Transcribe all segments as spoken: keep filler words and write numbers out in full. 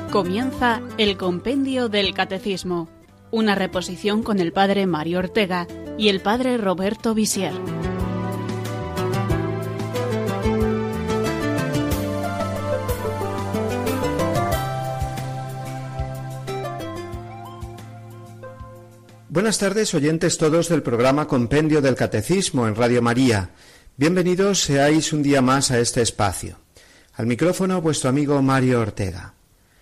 Comienza el Compendio del Catecismo, una reposición con el Padre Mario Ortega y el Padre Roberto Visier. Buenas tardes, oyentes todos del programa Compendio del Catecismo en Radio María. Bienvenidos seáis un día más a este espacio. Al micrófono vuestro amigo Mario Ortega.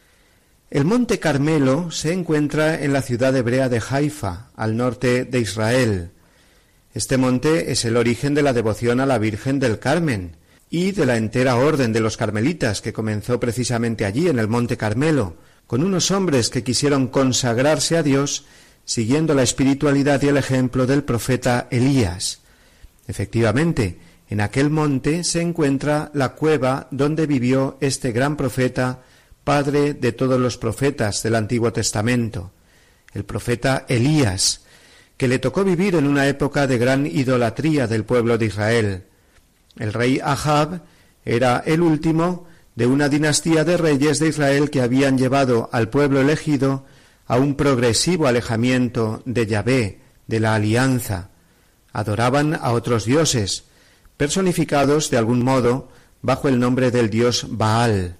El Monte Carmelo se encuentra en la ciudad hebrea de Haifa, al norte de Israel. Este monte es el origen de la devoción a la Virgen del Carmen y de la entera orden de los carmelitas que comenzó precisamente allí en el Monte Carmelo, con unos hombres que quisieron consagrarse a Dios siguiendo la espiritualidad y el ejemplo del profeta Elías. Efectivamente, en aquel monte se encuentra la cueva donde vivió este gran profeta, padre de todos los profetas del Antiguo Testamento, el profeta Elías, que le tocó vivir en una época de gran idolatría del pueblo de Israel. El rey Ahab era el último de una dinastía de reyes de Israel que habían llevado al pueblo elegido a un progresivo alejamiento de Yahvé, de la alianza. Adoraban a otros dioses, personificados de algún modo bajo el nombre del dios Baal.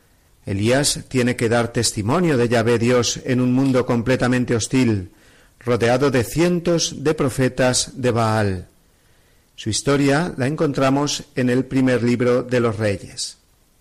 Elías tiene que dar testimonio de Yahvé Dios en un mundo completamente hostil, rodeado de cientos de profetas de Baal. Su historia la encontramos en el primer libro de los Reyes.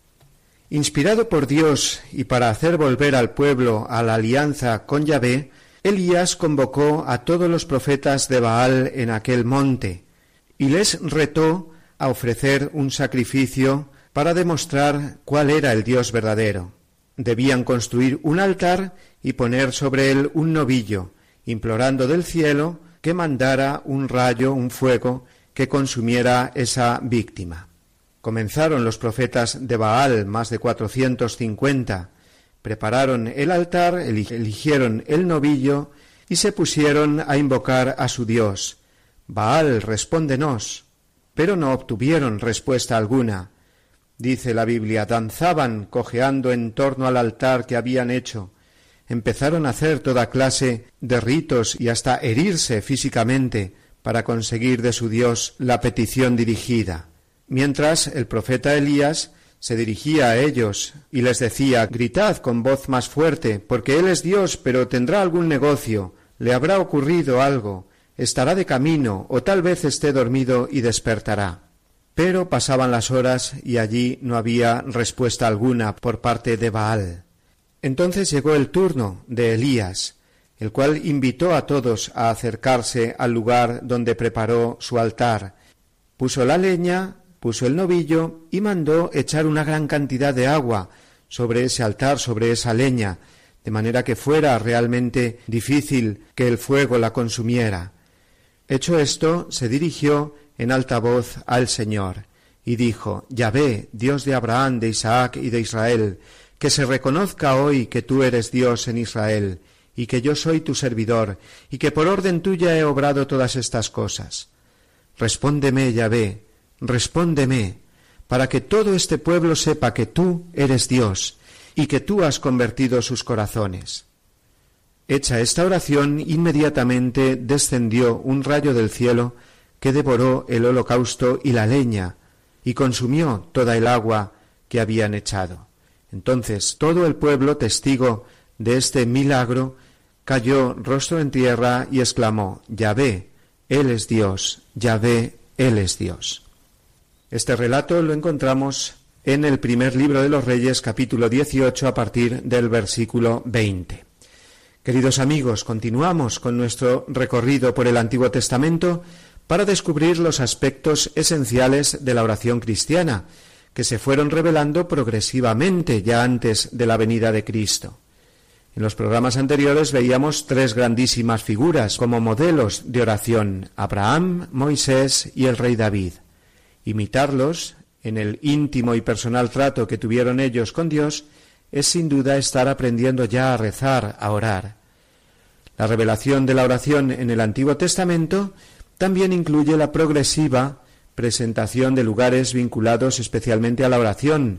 Inspirado por Dios y para hacer volver al pueblo a la alianza con Yahvé, Elías convocó a todos los profetas de Baal en aquel monte y les retó a ofrecer un sacrificio para demostrar cuál era el Dios verdadero. Debían construir un altar y poner sobre él un novillo, implorando del cielo que mandara un rayo, un fuego, que consumiera esa víctima. Comenzaron los profetas de Baal, más de cuatrocientos cincuenta, prepararon el altar, eligieron el novillo y se pusieron a invocar a su Dios. Baal, respóndenos. Pero no obtuvieron respuesta alguna. Dice la Biblia, danzaban cojeando en torno al altar que habían hecho. Empezaron a hacer toda clase de ritos y hasta herirse físicamente para conseguir de su Dios la petición dirigida. Mientras el profeta Elías se dirigía a ellos y les decía, gritad con voz más fuerte, porque él es Dios, pero tendrá algún negocio, le habrá ocurrido algo, estará de camino, o tal vez esté dormido y despertará. Pero pasaban las horas y allí no había respuesta alguna por parte de Baal. Entonces llegó el turno de Elías, el cual invitó a todos a acercarse al lugar donde preparó su altar. Puso la leña, puso el novillo y mandó echar una gran cantidad de agua sobre ese altar, sobre esa leña, de manera que fuera realmente difícil que el fuego la consumiera. Hecho esto, se dirigió en alta voz al Señor, y dijo, Yahvé, Dios de Abraham, de Isaac y de Israel, que se reconozca hoy que tú eres Dios en Israel, y que yo soy tu servidor, y que por orden tuya he obrado todas estas cosas. Respóndeme, Yahvé, respóndeme, para que todo este pueblo sepa que tú eres Dios, y que tú has convertido sus corazones. Hecha esta oración, inmediatamente descendió un rayo del cielo que devoró el holocausto y la leña, y consumió toda el agua que habían echado. Entonces todo el pueblo, testigo de este milagro, cayó rostro en tierra y exclamó, Yahvé, Él es Dios, Yahvé, Él es Dios. Este relato lo encontramos en el primer libro de los Reyes, capítulo dieciocho, a partir del versículo veinte. Queridos amigos, continuamos con nuestro recorrido por el Antiguo Testamento para descubrir los aspectos esenciales de la oración cristiana, que se fueron revelando progresivamente ya antes de la venida de Cristo. En los programas anteriores veíamos tres grandísimas figuras como modelos de oración, Abraham, Moisés y el rey David. Imitarlos en el íntimo y personal trato que tuvieron ellos con Dios es sin duda estar aprendiendo ya a rezar, a orar. La revelación de la oración en el Antiguo Testamento también incluye la progresiva presentación de lugares vinculados especialmente a la oración,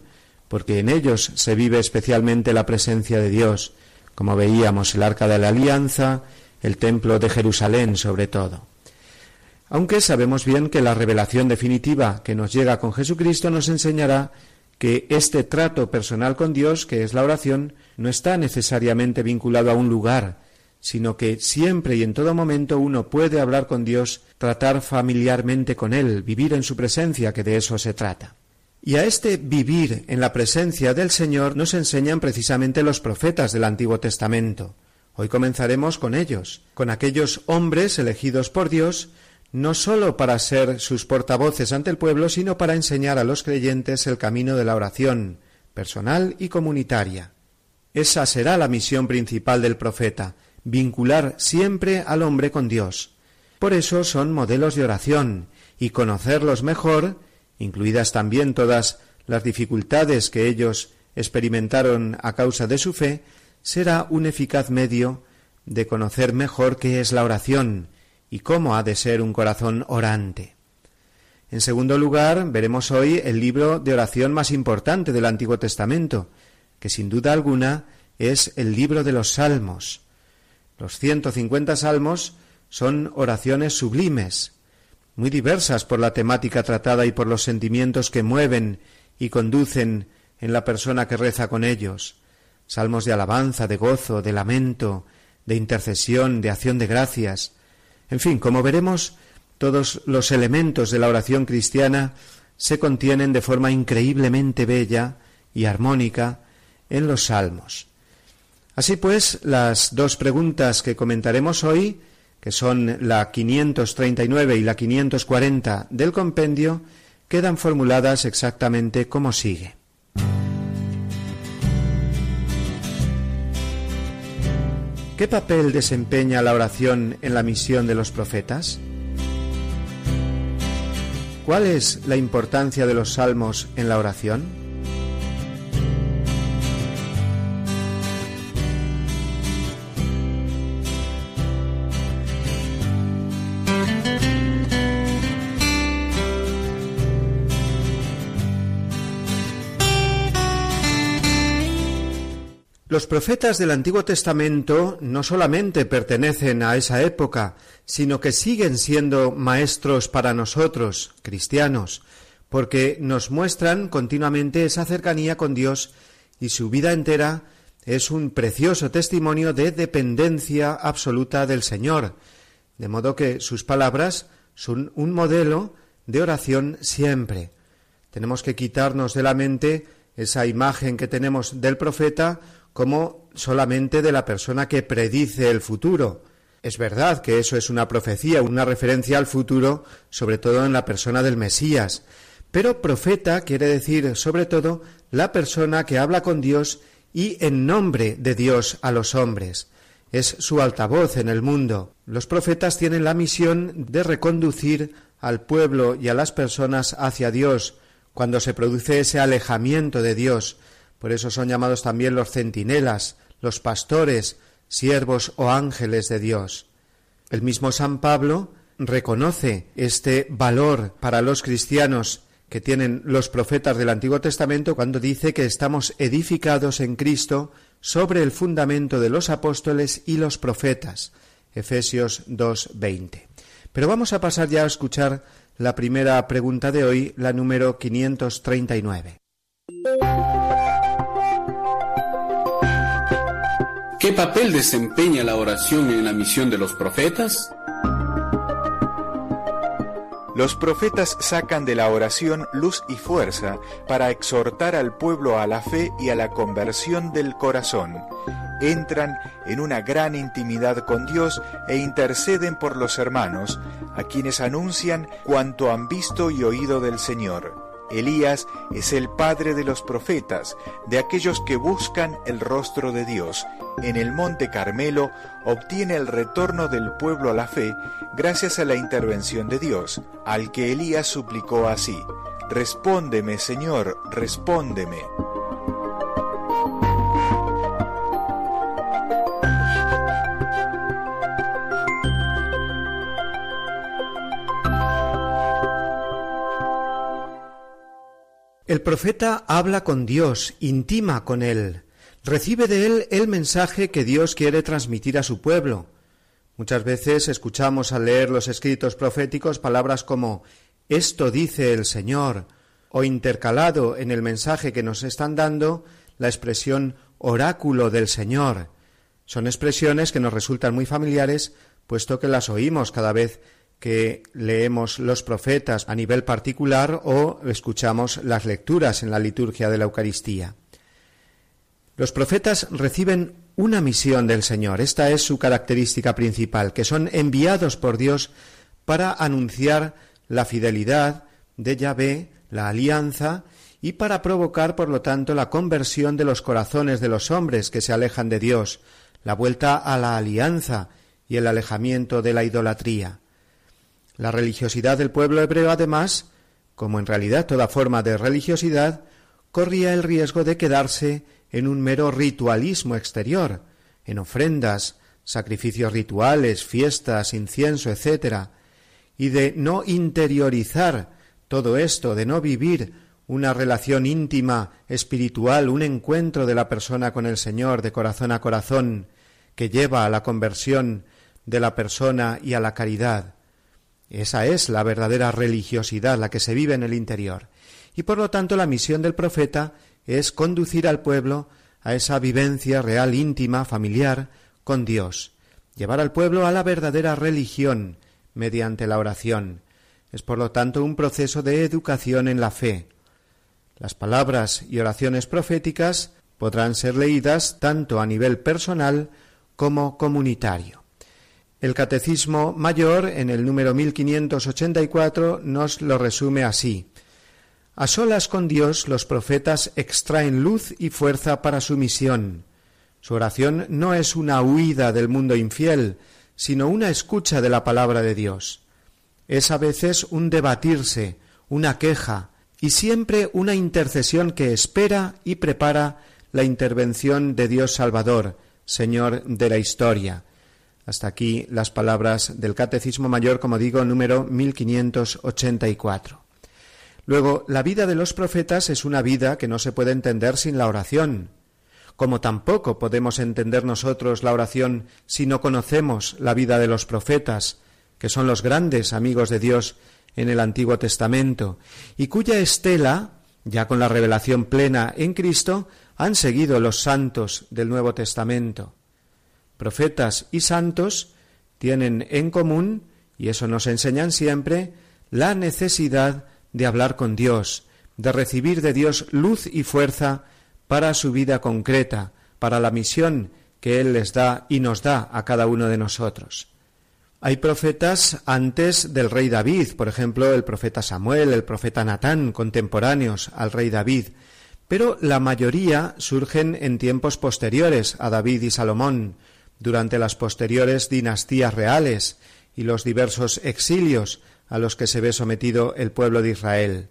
porque en ellos se vive especialmente la presencia de Dios, como veíamos el Arca de la Alianza, el Templo de Jerusalén sobre todo. Aunque sabemos bien que la revelación definitiva que nos llega con Jesucristo nos enseñará que este trato personal con Dios, que es la oración, no está necesariamente vinculado a un lugar, sino que siempre y en todo momento uno puede hablar con Dios, tratar familiarmente con Él, vivir en su presencia, que de eso se trata. Y a este vivir en la presencia del Señor nos enseñan precisamente los profetas del Antiguo Testamento. Hoy comenzaremos con ellos, con aquellos hombres elegidos por Dios, no sólo para ser sus portavoces ante el pueblo, sino para enseñar a los creyentes el camino de la oración, personal y comunitaria. Esa será la misión principal del profeta, vincular siempre al hombre con Dios. Por eso son modelos de oración, y conocerlos mejor, incluidas también todas las dificultades que ellos experimentaron a causa de su fe, será un eficaz medio de conocer mejor qué es la oración y cómo ha de ser un corazón orante. En segundo lugar, veremos hoy el libro de oración más importante del Antiguo Testamento, que sin duda alguna es el libro de los Salmos. Los ciento cincuenta salmos son oraciones sublimes, muy diversas por la temática tratada y por los sentimientos que mueven y conducen en la persona que reza con ellos. Salmos de alabanza, de gozo, de lamento, de intercesión, de acción de gracias. En fin, como veremos, todos los elementos de la oración cristiana se contienen de forma increíblemente bella y armónica en los salmos. Así pues, las dos preguntas que comentaremos hoy, que son la quinientos treinta y nueve y la quinientos cuarenta del compendio, quedan formuladas exactamente como sigue. ¿Qué papel desempeña la oración en la misión de los profetas? ¿Cuál es la importancia de los salmos en la oración? Los profetas del Antiguo Testamento no solamente pertenecen a esa época, sino que siguen siendo maestros para nosotros, cristianos, porque nos muestran continuamente esa cercanía con Dios y su vida entera es un precioso testimonio de dependencia absoluta del Señor, de modo que sus palabras son un modelo de oración siempre. Tenemos que quitarnos de la mente esa imagen que tenemos del profeta como solamente de la persona que predice el futuro. Es verdad que eso es una profecía, una referencia al futuro, sobre todo en la persona del Mesías, pero profeta quiere decir sobre todo la persona que habla con Dios y en nombre de Dios a los hombres. Es su altavoz en el mundo. Los profetas tienen la misión de reconducir al pueblo y a las personas hacia Dios cuando se produce ese alejamiento de Dios. Por eso son llamados también los centinelas, los pastores, siervos o ángeles de Dios. El mismo San Pablo reconoce este valor para los cristianos que tienen los profetas del Antiguo Testamento cuando dice que estamos edificados en Cristo sobre el fundamento de los apóstoles y los profetas. Efesios dos veinte. Pero vamos a pasar ya a escuchar la primera pregunta de hoy, la número quinientos treinta y nueve. ¿Qué papel desempeña la oración en la misión de los profetas? Los profetas sacan de la oración luz y fuerza para exhortar al pueblo a la fe y a la conversión del corazón. Entran en una gran intimidad con Dios e interceden por los hermanos, a quienes anuncian cuanto han visto y oído del Señor. Elías es el padre de los profetas, de aquellos que buscan el rostro de Dios. En el monte Carmelo obtiene el retorno del pueblo a la fe gracias a la intervención de Dios, al que Elías suplicó así: «Respóndeme, Señor, respóndeme». El profeta habla con Dios, intima con Él, recibe de Él el mensaje que Dios quiere transmitir a su pueblo. Muchas veces escuchamos al leer los escritos proféticos palabras como «esto dice el Señor», o intercalado en el mensaje que nos están dando la expresión «oráculo del Señor». Son expresiones que nos resultan muy familiares, puesto que las oímos cada vez que leemos los profetas a nivel particular o escuchamos las lecturas en la liturgia de la Eucaristía. Los profetas reciben una misión del Señor, esta es su característica principal, que son enviados por Dios para anunciar la fidelidad de Yahvé, la alianza, y para provocar, por lo tanto, la conversión de los corazones de los hombres que se alejan de Dios, la vuelta a la alianza y el alejamiento de la idolatría. La religiosidad del pueblo hebreo, además, como en realidad toda forma de religiosidad, corría el riesgo de quedarse en un mero ritualismo exterior, en ofrendas, sacrificios rituales, fiestas, incienso, etcétera, y de no interiorizar todo esto, de no vivir una relación íntima, espiritual, un encuentro de la persona con el Señor de corazón a corazón, que lleva a la conversión de la persona y a la caridad. Esa es la verdadera religiosidad, la que se vive en el interior. Y por lo tanto la misión del profeta es conducir al pueblo a esa vivencia real, íntima, familiar con Dios, llevar al pueblo a la verdadera religión mediante la oración. Es por lo tanto un proceso de educación en la fe. Las palabras y oraciones proféticas podrán ser leídas tanto a nivel personal como comunitario. El Catecismo Mayor, en el número mil quinientos ochenta y cuatro, nos lo resume así: a solas con Dios, los profetas extraen luz y fuerza para su misión. Su oración no es una huida del mundo infiel, sino una escucha de la palabra de Dios. Es a veces un debatirse, una queja, y siempre una intercesión que espera y prepara la intervención de Dios Salvador, Señor de la historia. Hasta aquí las palabras del Catecismo Mayor, como digo, número mil quinientos ochenta y cuatro. Luego, la vida de los profetas es una vida que no se puede entender sin la oración, como tampoco podemos entender nosotros la oración si no conocemos la vida de los profetas, que son los grandes amigos de Dios en el Antiguo Testamento, y cuya estela, ya con la revelación plena en Cristo, han seguido los santos del Nuevo Testamento. Profetas y santos tienen en común, y eso nos enseñan siempre, la necesidad de hablar con Dios, de recibir de Dios luz y fuerza para su vida concreta, para la misión que Él les da y nos da a cada uno de nosotros. Hay profetas antes del rey David, por ejemplo, el profeta Samuel, el profeta Natán, contemporáneos al rey David, pero la mayoría surgen en tiempos posteriores a David y Salomón, durante las posteriores dinastías reales y los diversos exilios a los que se ve sometido el pueblo de Israel.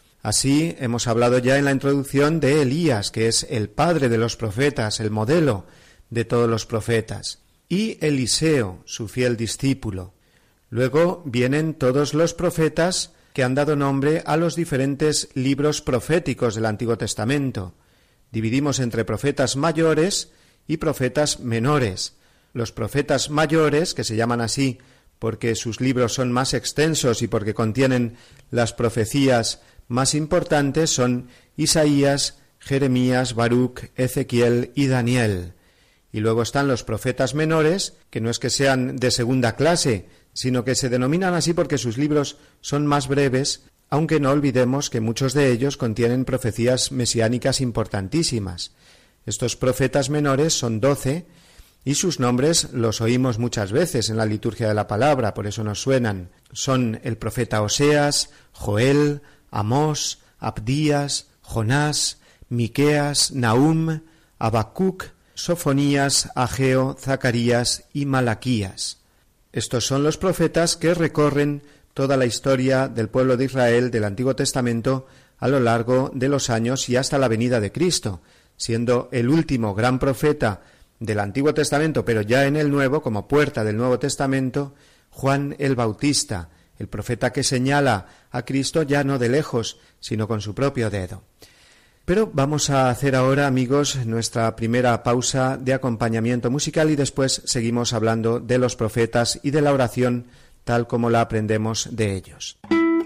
Así hemos hablado ya en la introducción de Elías, que es el padre de los profetas, el modelo de todos los profetas, y Eliseo, su fiel discípulo. Luego vienen todos los profetas que han dado nombre a los diferentes libros proféticos del Antiguo Testamento. Dividimos entre profetas mayores y profetas menores. Los profetas mayores, que se llaman así porque sus libros son más extensos y porque contienen las profecías más importantes, son Isaías, Jeremías, Baruc, Ezequiel y Daniel. Y luego están los profetas menores, que no es que sean de segunda clase, sino que se denominan así porque sus libros son más breves, aunque no olvidemos que muchos de ellos contienen profecías mesiánicas importantísimas. Estos profetas menores son doce, y sus nombres los oímos muchas veces en la liturgia de la palabra, por eso nos suenan. Son el profeta Oseas, Joel, Amós, Abdías, Jonás, Miqueas, Nahum, Habacuc, Sofonías, Ageo, Zacarías y Malaquías. Estos son los profetas que recorren toda la historia del pueblo de Israel del Antiguo Testamento a lo largo de los años y hasta la venida de Cristo, siendo el último gran profeta del Antiguo Testamento, pero ya en el Nuevo, como puerta del Nuevo Testamento, Juan el Bautista, el profeta que señala a Cristo ya no de lejos, sino con su propio dedo. Pero vamos a hacer ahora, amigos, nuestra primera pausa de acompañamiento musical y después seguimos hablando de los profetas y de la oración tal como la aprendemos de ellos.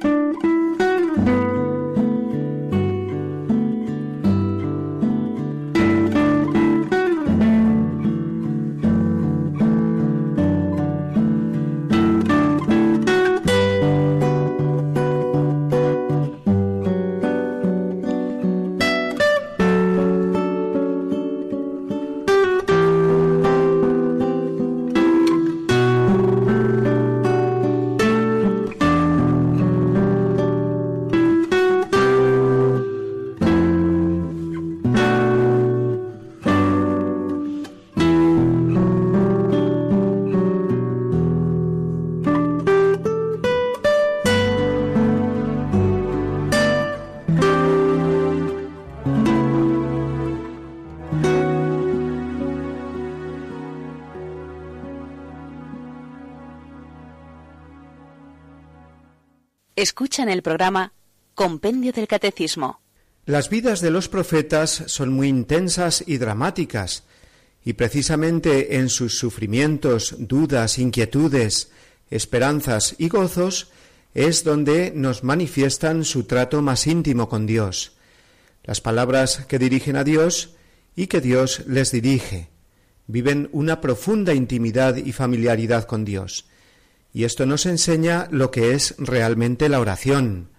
Escuchan el programa Compendio del Catecismo. Las vidas de los profetas son muy intensas y dramáticas, y precisamente en sus sufrimientos, dudas, inquietudes, esperanzas y gozos es donde nos manifiestan su trato más íntimo con Dios, las palabras que dirigen a Dios y que Dios les dirige. Viven una profunda intimidad y familiaridad con Dios. Y esto nos enseña lo que es realmente la oración.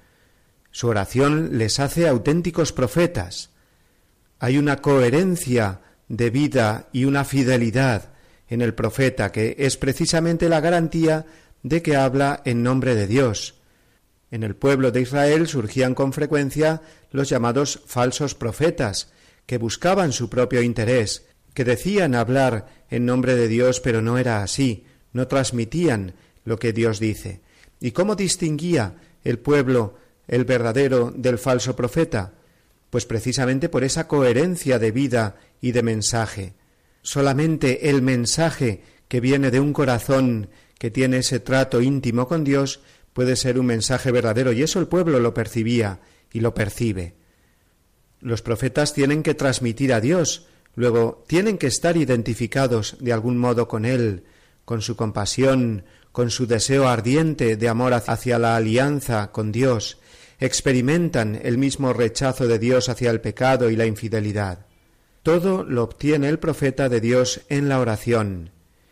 Su oración les hace auténticos profetas. Hay una coherencia de vida y una fidelidad en el profeta que es precisamente la garantía de que habla en nombre de Dios. En el pueblo de Israel surgían con frecuencia los llamados falsos profetas, que buscaban su propio interés, que decían hablar en nombre de Dios, pero no era así, no transmitían lo que Dios dice. ¿Y cómo distinguía el pueblo el verdadero del falso profeta? Pues precisamente por esa coherencia de vida y de mensaje. Solamente el mensaje que viene de un corazón que tiene ese trato íntimo con Dios puede ser un mensaje verdadero, y eso el pueblo lo percibía y lo percibe. Los profetas tienen que transmitir a Dios, luego tienen que estar identificados de algún modo con Él, con su compasión, con su deseo ardiente de amor hacia la alianza con Dios, experimentan el mismo rechazo de Dios hacia el pecado y la infidelidad. Todo lo obtiene el profeta de Dios en la oración.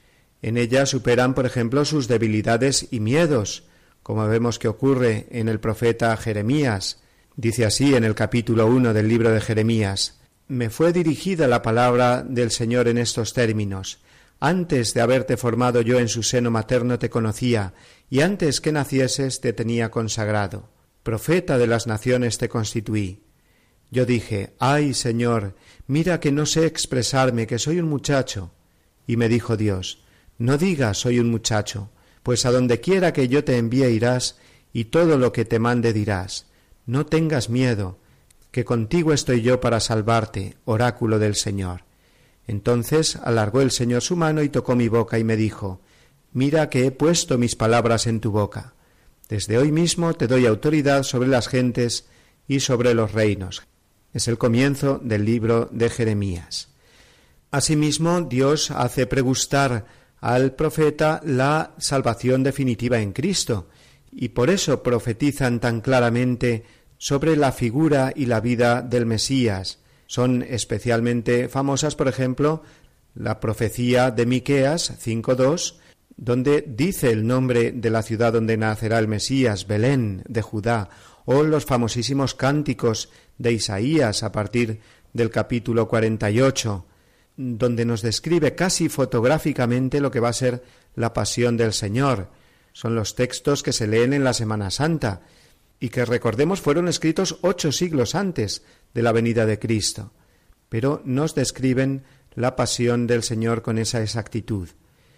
En ella superan, por ejemplo, sus debilidades y miedos, como vemos que ocurre en el profeta Jeremías. Dice así en el capítulo uno del libro de Jeremías: «Me fue dirigida la palabra del Señor en estos términos: antes de haberte formado yo en su seno materno te conocía, y antes que nacieses te tenía consagrado. Profeta de las naciones te constituí. Yo dije: ay, Señor, mira que no sé expresarme, que soy un muchacho. Y me dijo Dios: no digas soy un muchacho, pues a donde quiera que yo te envíe irás, y todo lo que te mande dirás. No tengas miedo, que contigo estoy yo para salvarte, oráculo del Señor. Entonces alargó el Señor su mano y tocó mi boca y me dijo: mira que he puesto mis palabras en tu boca. Desde hoy mismo te doy autoridad sobre las gentes y sobre los reinos». Es el comienzo del libro de Jeremías. Asimismo, Dios hace pregustar al profeta la salvación definitiva en Cristo, y por eso profetizan tan claramente sobre la figura y la vida del Mesías. Son especialmente famosas, por ejemplo, la profecía de Miqueas cinco dos, donde dice el nombre de la ciudad donde nacerá el Mesías, Belén de Judá, o los famosísimos cánticos de Isaías a partir del capítulo cuarenta y ocho, donde nos describe casi fotográficamente lo que va a ser la pasión del Señor. Son los textos que se leen en la Semana Santa y que, recordemos, fueron escritos ocho siglos antes de la venida de Cristo, pero nos describen la pasión del Señor con esa exactitud.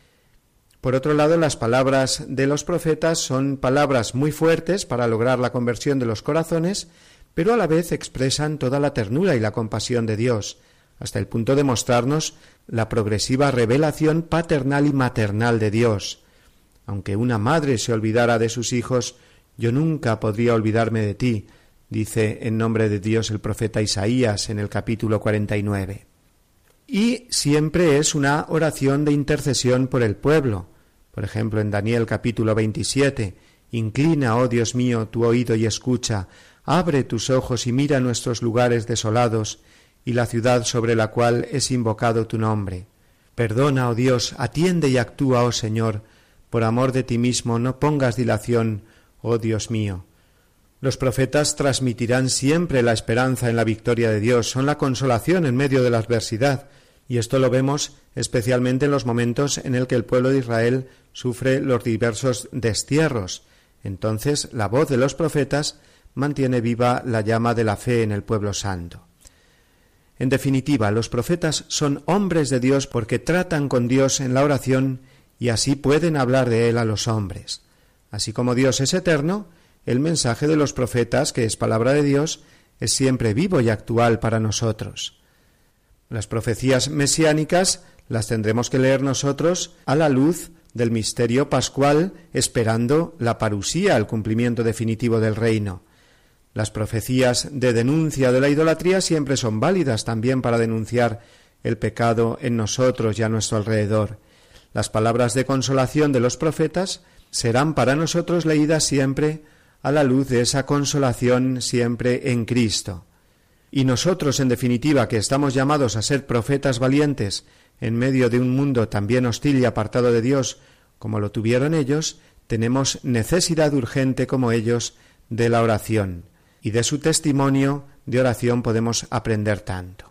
Por otro lado, las palabras de los profetas son palabras muy fuertes para lograr la conversión de los corazones, pero a la vez expresan toda la ternura y la compasión de Dios, hasta el punto de mostrarnos la progresiva revelación paternal y maternal de Dios. Aunque una madre se olvidara de sus hijos, yo nunca podría olvidarme de ti, dice en nombre de Dios el profeta Isaías en el capítulo cuarenta y nueve. Y siempre es una oración de intercesión por el pueblo. Por ejemplo, en Daniel capítulo veintisiete, inclina, oh Dios mío, tu oído y escucha, abre tus ojos y mira nuestros lugares desolados y la ciudad sobre la cual es invocado tu nombre. Perdona, oh Dios, atiende y actúa, oh Señor, por amor de ti mismo no pongas dilación, oh Dios mío. Los profetas transmitirán siempre la esperanza en la victoria de Dios, son la consolación en medio de la adversidad, y esto lo vemos especialmente en los momentos en el que el pueblo de Israel sufre los diversos destierros. Entonces la voz de los profetas mantiene viva la llama de la fe en el pueblo santo. En definitiva, los profetas son hombres de Dios porque tratan con Dios en la oración y así pueden hablar de Él a los hombres. Así como Dios es eterno, el mensaje de los profetas, que es palabra de Dios, es siempre vivo y actual para nosotros. Las profecías mesiánicas las tendremos que leer nosotros a la luz del misterio pascual, esperando la parusía, el cumplimiento definitivo del reino. Las profecías de denuncia de la idolatría siempre son válidas también para denunciar el pecado en nosotros y a nuestro alrededor. Las palabras de consolación de los profetas serán para nosotros leídas siempre a la luz de esa consolación siempre en Cristo. Y nosotros, en definitiva, que estamos llamados a ser profetas valientes en medio de un mundo también hostil y apartado de Dios, como lo tuvieron ellos, tenemos necesidad urgente como ellos de la oración, y de su testimonio de oración podemos aprender tanto.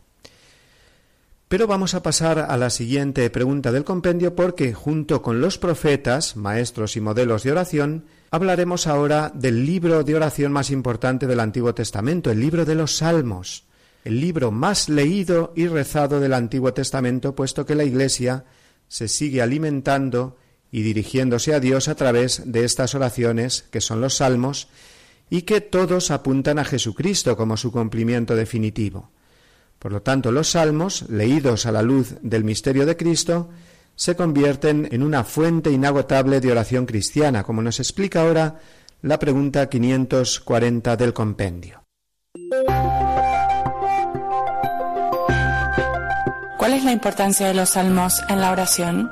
Pero vamos a pasar a la siguiente pregunta del compendio porque, junto con los profetas, maestros y modelos de oración, hablaremos ahora del libro de oración más importante del Antiguo Testamento, el libro de los Salmos, el libro más leído y rezado del Antiguo Testamento, puesto que la Iglesia se sigue alimentando y dirigiéndose a Dios a través de estas oraciones, que son los Salmos, y que todos apuntan a Jesucristo como su cumplimiento definitivo. Por lo tanto, los salmos, leídos a la luz del misterio de Cristo, se convierten en una fuente inagotable de oración cristiana, como nos explica ahora la pregunta quinientos cuarenta del compendio. ¿Cuál es la importancia de los salmos en la oración?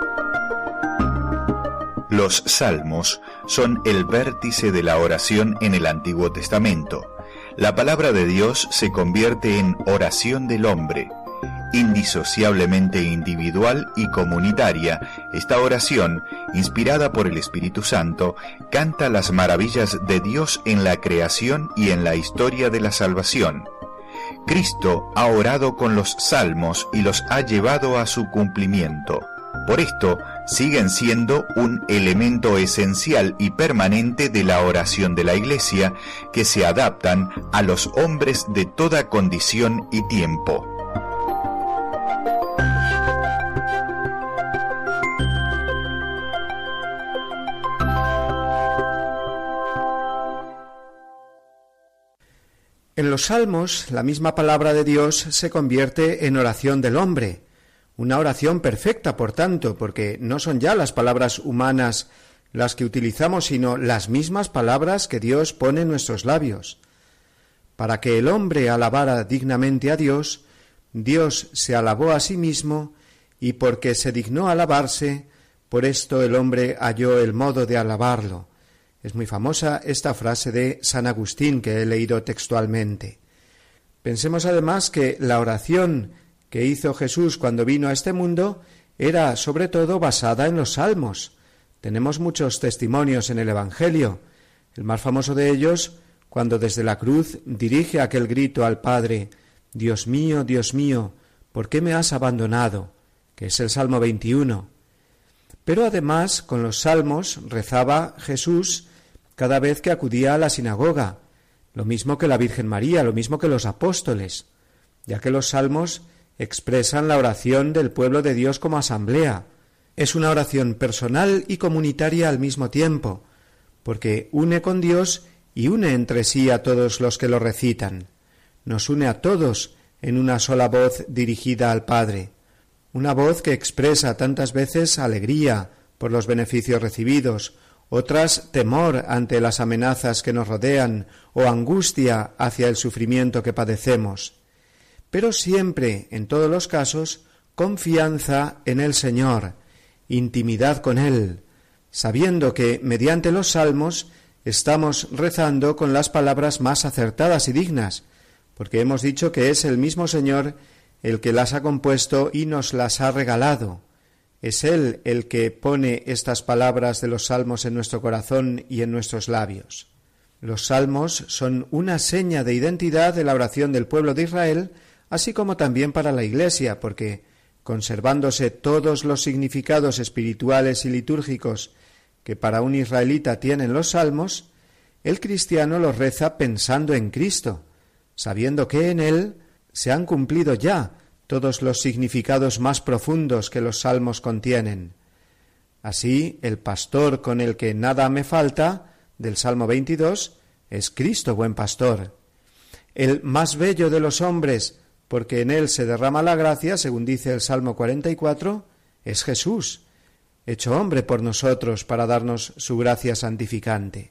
Los salmos son el vértice de la oración en el Antiguo Testamento. La palabra de Dios se convierte en oración del hombre. Indisociablemente individual y comunitaria, esta oración, inspirada por el Espíritu Santo, canta las maravillas de Dios en la creación y en la historia de la salvación. Cristo ha orado con los salmos y los ha llevado a su cumplimiento. Por esto, siguen siendo un elemento esencial y permanente de la oración de la Iglesia, que se adaptan a los hombres de toda condición y tiempo. En los Salmos, la misma palabra de Dios se convierte en oración del hombre. Una oración perfecta, por tanto, porque no son ya las palabras humanas las que utilizamos, sino las mismas palabras que Dios pone en nuestros labios. Para que el hombre alabara dignamente a Dios, Dios se alabó a sí mismo, y porque se dignó alabarse, por esto el hombre halló el modo de alabarlo. Es muy famosa esta frase de San Agustín que he leído textualmente. Pensemos además que la oración que hizo Jesús cuando vino a este mundo era sobre todo basada en los salmos. Tenemos muchos testimonios en el Evangelio. El más famoso de ellos, cuando desde la cruz dirige aquel grito al Padre: Dios mío, Dios mío, ¿por qué me has abandonado?, que es el Salmo veintiuno. Pero además, con los salmos rezaba Jesús cada vez que acudía a la sinagoga, lo mismo que la Virgen María, lo mismo que los apóstoles, ya que los salmos expresan la oración del pueblo de Dios como asamblea. Es una oración personal y comunitaria al mismo tiempo, porque une con Dios y une entre sí a todos los que lo recitan. Nos une a todos en una sola voz dirigida al Padre, una voz que expresa tantas veces alegría, por los beneficios recibidos, otras temor ante las amenazas que nos rodean o angustia hacia el sufrimiento que padecemos. Pero siempre, en todos los casos, confianza en el Señor, intimidad con Él, sabiendo que mediante los salmos estamos rezando con las palabras más acertadas y dignas, porque hemos dicho que es el mismo Señor el que las ha compuesto y nos las ha regalado. Es Él el que pone estas palabras de los salmos en nuestro corazón y en nuestros labios. Los salmos son una seña de identidad de la oración del pueblo de Israel, así como también para la Iglesia, porque, conservándose todos los significados espirituales y litúrgicos que para un israelita tienen los salmos, el cristiano los reza pensando en Cristo, sabiendo que en Él se han cumplido ya todos los significados más profundos que los salmos contienen. Así, el pastor con el que nada me falta, del Salmo veintidós, es Cristo buen pastor. El más bello de los hombres, porque en él se derrama la gracia, según dice el Salmo cuarenta y cuatro, es Jesús, hecho hombre por nosotros para darnos su gracia santificante.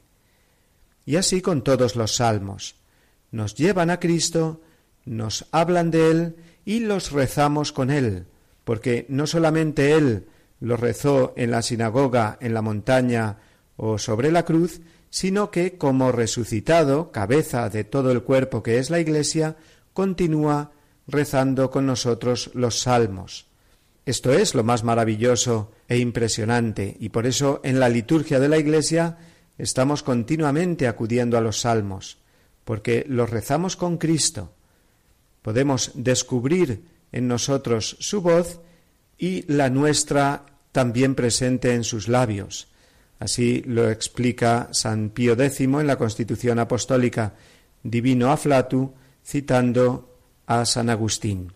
Y así con todos los salmos. Nos llevan a Cristo, nos hablan de Él y los rezamos con Él, porque no solamente Él los rezó en la sinagoga, en la montaña o sobre la cruz, sino que, como resucitado, cabeza de todo el cuerpo que es la Iglesia, continúa rezando con nosotros los salmos. Esto es lo más maravilloso e impresionante, y por eso en la liturgia de la Iglesia estamos continuamente acudiendo a los salmos, porque los rezamos con Cristo. Podemos descubrir en nosotros su voz y la nuestra también presente en sus labios. Así lo explica San Pío décimo en la Constitución Apostólica Divino Afflatus, citando a San Agustín.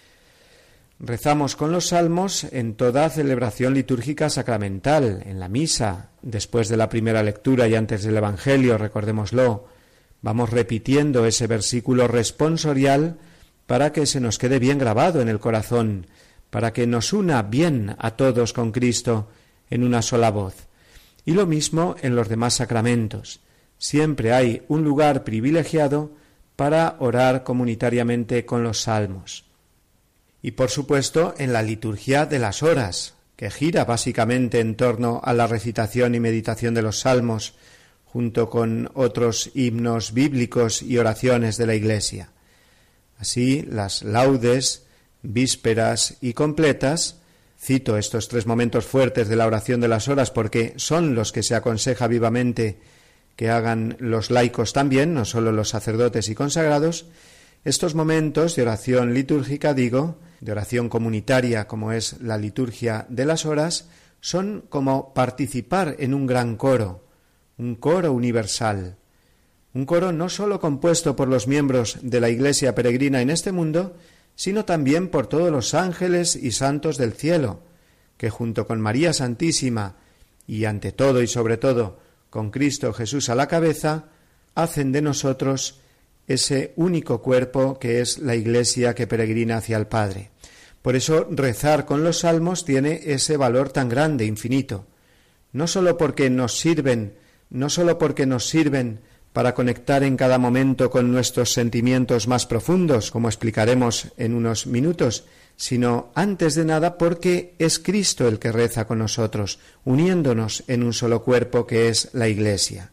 Rezamos con los salmos en toda celebración litúrgica sacramental, en la misa, después de la primera lectura y antes del Evangelio, recordémoslo. Vamos repitiendo ese versículo responsorial para que se nos quede bien grabado en el corazón, para que nos una bien a todos con Cristo en una sola voz. Y lo mismo en los demás sacramentos. Siempre hay un lugar privilegiado para orar comunitariamente con los salmos. Y por supuesto en la liturgia de las horas, que gira básicamente en torno a la recitación y meditación de los salmos, junto con otros himnos bíblicos y oraciones de la Iglesia. Así, las laudes, vísperas y completas, cito estos tres momentos fuertes de la oración de las horas porque son los que se aconseja vivamente que hagan los laicos también, no solo los sacerdotes y consagrados. Estos momentos de oración litúrgica, digo, de oración comunitaria como es la liturgia de las horas, son como participar en un gran coro, un coro universal. Un coro no sólo compuesto por los miembros de la Iglesia peregrina en este mundo, sino también por todos los ángeles y santos del cielo, que junto con María Santísima y ante todo y sobre todo con Cristo Jesús a la cabeza, hacen de nosotros ese único cuerpo que es la Iglesia que peregrina hacia el Padre. Por eso rezar con los salmos tiene ese valor tan grande, infinito, no sólo porque nos sirven, no sólo porque nos sirven para conectar en cada momento con nuestros sentimientos más profundos, como explicaremos en unos minutos, sino antes de nada porque es Cristo el que reza con nosotros, uniéndonos en un solo cuerpo que es la Iglesia.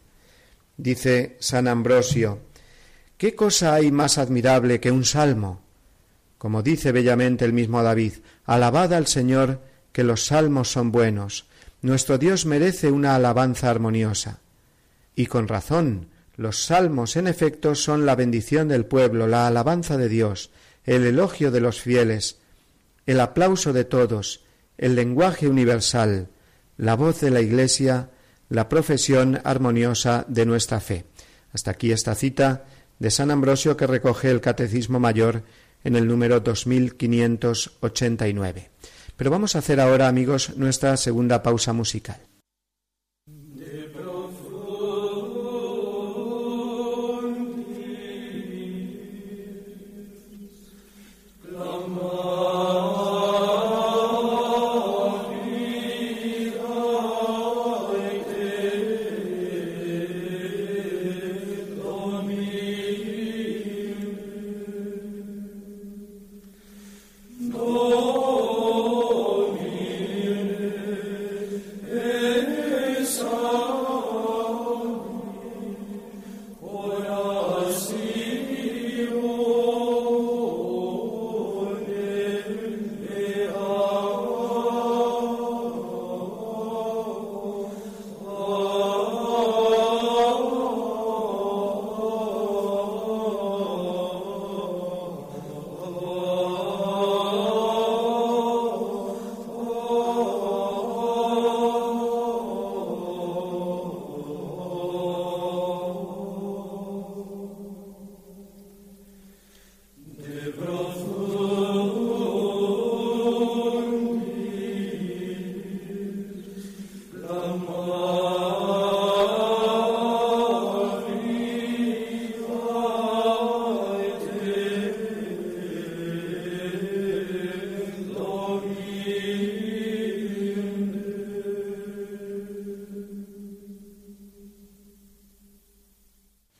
Dice San Ambrosio: ¿qué cosa hay más admirable que un salmo? Como dice bellamente el mismo David: alabad al Señor, que los salmos son buenos. Nuestro Dios merece una alabanza armoniosa. Y con razón, los salmos en efecto son la bendición del pueblo, la alabanza de Dios, el elogio de los fieles, el aplauso de todos, el lenguaje universal, la voz de la Iglesia, la profesión armoniosa de nuestra fe. Hasta aquí esta cita de San Ambrosio que recoge el Catecismo Mayor en el número dos mil quinientos ochenta y nueve. Pero vamos a hacer ahora, amigos, nuestra segunda pausa musical.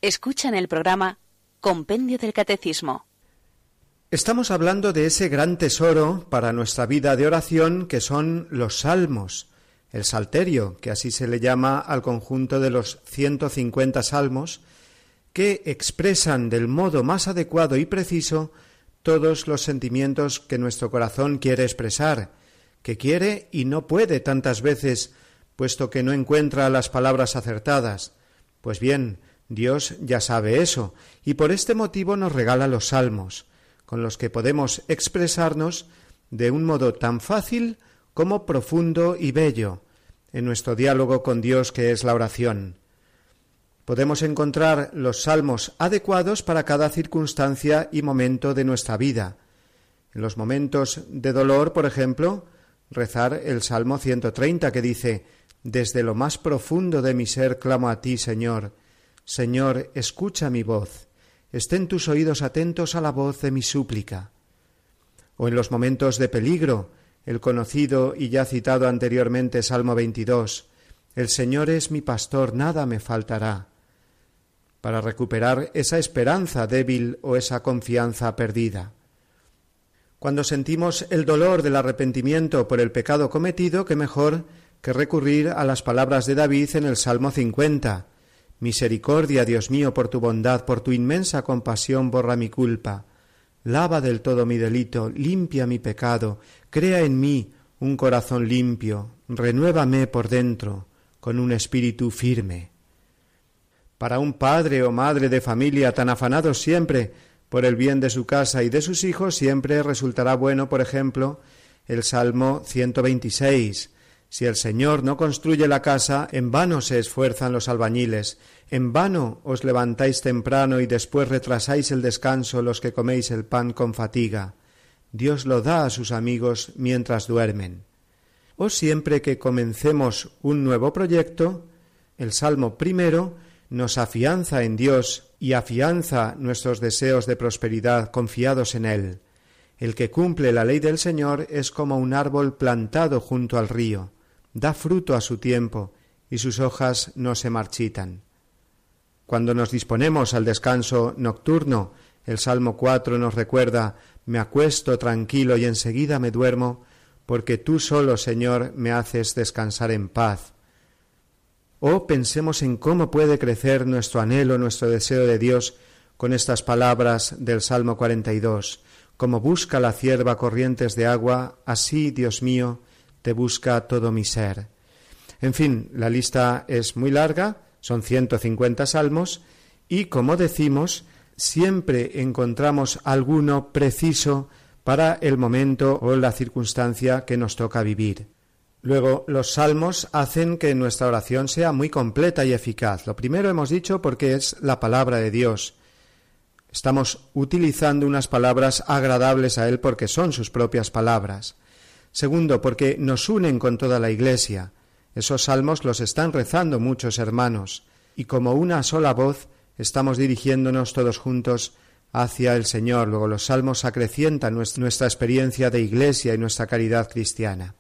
Escuchan el programa Compendio del Catecismo. Estamos hablando de ese gran tesoro para nuestra vida de oración que son los salmos, el salterio, que así se le llama al conjunto de los ciento cincuenta salmos, que expresan del modo más adecuado y preciso todos los sentimientos que nuestro corazón quiere expresar, que quiere y no puede tantas veces, puesto que no encuentra las palabras acertadas. Pues bien, Dios ya sabe eso, y por este motivo nos regala los salmos, con los que podemos expresarnos de un modo tan fácil como profundo y bello en nuestro diálogo con Dios, que es la oración. Podemos encontrar los salmos adecuados para cada circunstancia y momento de nuestra vida. En los momentos de dolor, por ejemplo, rezar el Salmo ciento treinta, que dice: «Desde lo más profundo de mi ser clamo a ti, Señor. Señor, escucha mi voz. Estén tus oídos atentos a la voz de mi súplica». O en los momentos de peligro, el conocido y ya citado anteriormente Salmo veintidós: «El Señor es mi pastor, nada me faltará», para recuperar esa esperanza débil o esa confianza perdida. Cuando sentimos el dolor del arrepentimiento por el pecado cometido, qué mejor que recurrir a las palabras de David en el Salmo cincuenta: «Misericordia, Dios mío, por tu bondad, por tu inmensa compasión, borra mi culpa. Lava del todo mi delito, limpia mi pecado, crea en mí un corazón limpio, renuévame por dentro, con un espíritu firme». Para un padre o madre de familia tan afanados siempre por el bien de su casa y de sus hijos, siempre resultará bueno, por ejemplo, el Salmo ciento veintiséis: «Si el Señor no construye la casa, en vano se esfuerzan los albañiles, en vano os levantáis temprano y después retrasáis el descanso los que coméis el pan con fatiga. Dios lo da a sus amigos mientras duermen». O siempre que comencemos un nuevo proyecto, el Salmo primero nos afianza en Dios y afianza nuestros deseos de prosperidad confiados en Él. El que cumple la ley del Señor es como un árbol plantado junto al río, da fruto a su tiempo y sus hojas no se marchitan. Cuando nos disponemos al descanso nocturno, el Salmo cuatro nos recuerda: «Me acuesto tranquilo y enseguida me duermo, porque tú solo, Señor, me haces descansar en paz». O pensemos en cómo puede crecer nuestro anhelo, nuestro deseo de Dios con estas palabras del Salmo cuarenta y dos: «Como busca la cierva corrientes de agua, así, Dios mío, te busca todo mi ser». En fin, la lista es muy larga, son ciento cincuenta salmos, y como decimos, siempre encontramos alguno preciso para el momento o la circunstancia que nos toca vivir. Luego, los salmos hacen que nuestra oración sea muy completa y eficaz. Lo primero hemos dicho porque es la palabra de Dios. Estamos utilizando unas palabras agradables a Él porque son sus propias palabras. Segundo, porque nos unen con toda la Iglesia. Esos salmos los están rezando muchos hermanos, y como una sola voz estamos dirigiéndonos todos juntos hacia el Señor. Luego, los salmos acrecientan nuestra experiencia de Iglesia y nuestra caridad cristiana.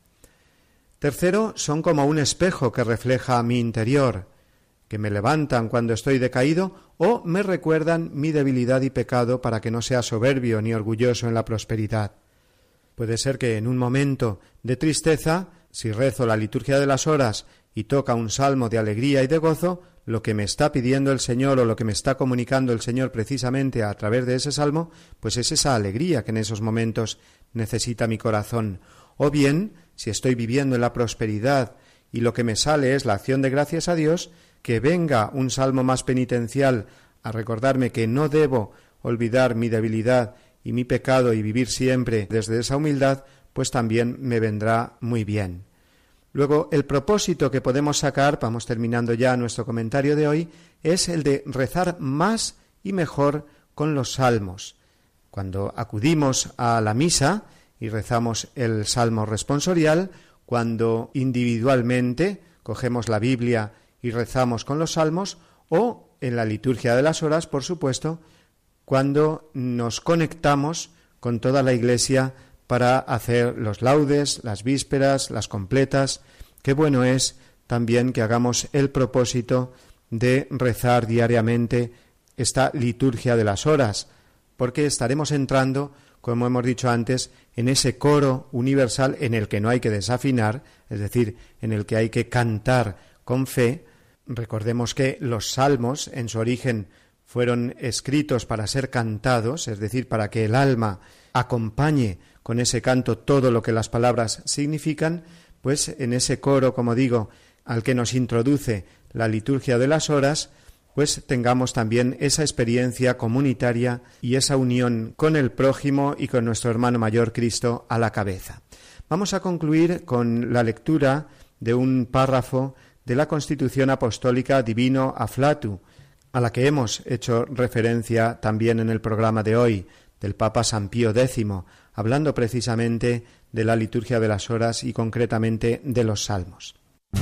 Tercero, son como un espejo que refleja mi interior, que me levantan cuando estoy decaído o me recuerdan mi debilidad y pecado para que no sea soberbio ni orgulloso en la prosperidad. Puede ser que en un momento de tristeza, si rezo la liturgia de las horas y toca un salmo de alegría y de gozo, lo que me está pidiendo el Señor o lo que me está comunicando el Señor precisamente a través de ese salmo, pues es esa alegría que en esos momentos necesita mi corazón. O bien, si estoy viviendo en la prosperidad y lo que me sale es la acción de gracias a Dios, que venga un salmo más penitencial a recordarme que no debo olvidar mi debilidad y mi pecado y vivir siempre desde esa humildad, pues también me vendrá muy bien. Luego, el propósito que podemos sacar, vamos terminando ya nuestro comentario de hoy, es el de rezar más y mejor con los salmos. Cuando acudimos a la misa y rezamos el salmo responsorial, cuando individualmente cogemos la Biblia y rezamos con los salmos, o en la liturgia de las horas, por supuesto, cuando nos conectamos con toda la Iglesia para hacer los laudes, las vísperas, las completas. Qué bueno es también que hagamos el propósito de rezar diariamente esta liturgia de las horas, porque estaremos entrando, como hemos dicho antes, en ese coro universal en el que no hay que desafinar, es decir, en el que hay que cantar con fe. Recordemos que los salmos, en su origen, fueron escritos para ser cantados, es decir, para que el alma acompañe con ese canto todo lo que las palabras significan. Pues en ese coro, como digo, al que nos introduce la liturgia de las horas, pues tengamos también esa experiencia comunitaria y esa unión con el prójimo y con nuestro hermano mayor Cristo a la cabeza. Vamos a concluir con la lectura de un párrafo de la Constitución Apostólica Divino Afflatus, a la que hemos hecho referencia también en el programa de hoy, del Papa San Pío décimo, hablando precisamente de la liturgia de las horas y concretamente de los salmos.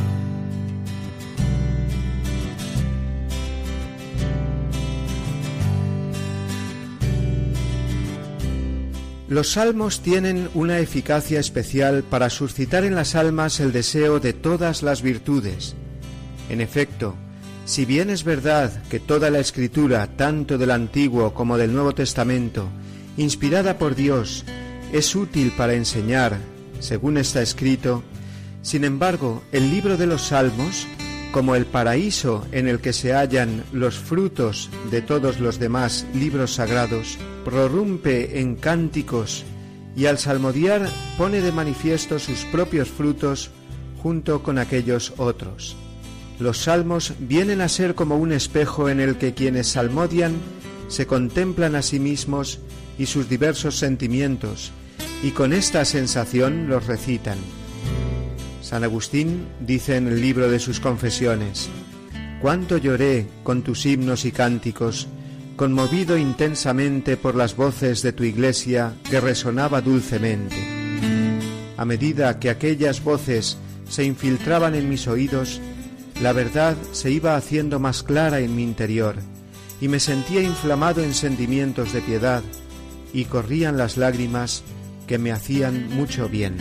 Los salmos tienen una eficacia especial para suscitar en las almas el deseo de todas las virtudes. En efecto, si bien es verdad que toda la Escritura, tanto del Antiguo como del Nuevo Testamento, inspirada por Dios, es útil para enseñar, según está escrito, sin embargo, el libro de los Salmos, como el paraíso en el que se hallan los frutos de todos los demás libros sagrados, prorrumpe en cánticos y al salmodiar pone de manifiesto sus propios frutos junto con aquellos otros. Los salmos vienen a ser como un espejo en el que quienes salmodian se contemplan a sí mismos y sus diversos sentimientos, y con esta sensación los recitan. San Agustín dice en el libro de sus Confesiones: «Cuánto lloré con tus himnos y cánticos, conmovido intensamente por las voces de tu iglesia que resonaba dulcemente. A medida que aquellas voces se infiltraban en mis oídos, la verdad se iba haciendo más clara en mi interior, y me sentía inflamado en sentimientos de piedad, y corrían las lágrimas que me hacían mucho bien».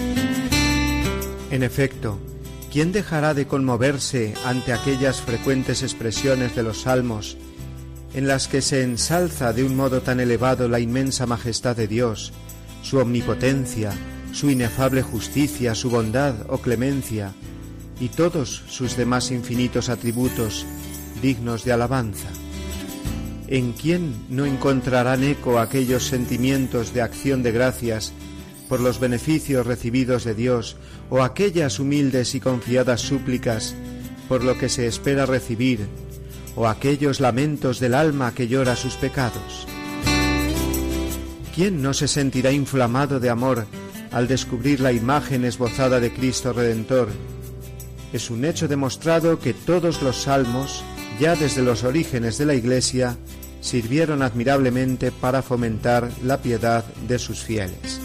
En efecto, ¿quién dejará de conmoverse ante aquellas frecuentes expresiones de los salmos en las que se ensalza de un modo tan elevado la inmensa majestad de Dios, su omnipotencia, su inefable justicia, su bondad o clemencia, y todos sus demás infinitos atributos dignos de alabanza? ¿En quién no encontrarán eco aquellos sentimientos de acción de gracias por los beneficios recibidos de Dios, o aquellas humildes y confiadas súplicas por lo que se espera recibir, o aquellos lamentos del alma que llora sus pecados? ¿Quién no se sentirá inflamado de amor al descubrir la imagen esbozada de Cristo Redentor? Es un hecho demostrado que todos los salmos, ya desde los orígenes de la Iglesia, sirvieron admirablemente para fomentar la piedad de sus fieles.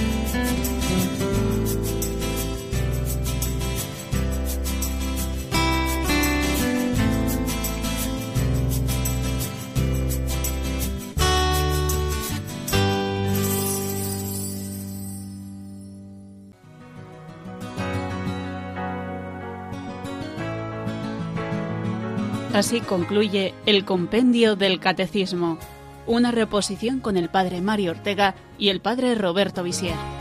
Así concluye el Compendio del Catecismo, una reposición con el padre Mario Ortega y el padre Roberto Visier.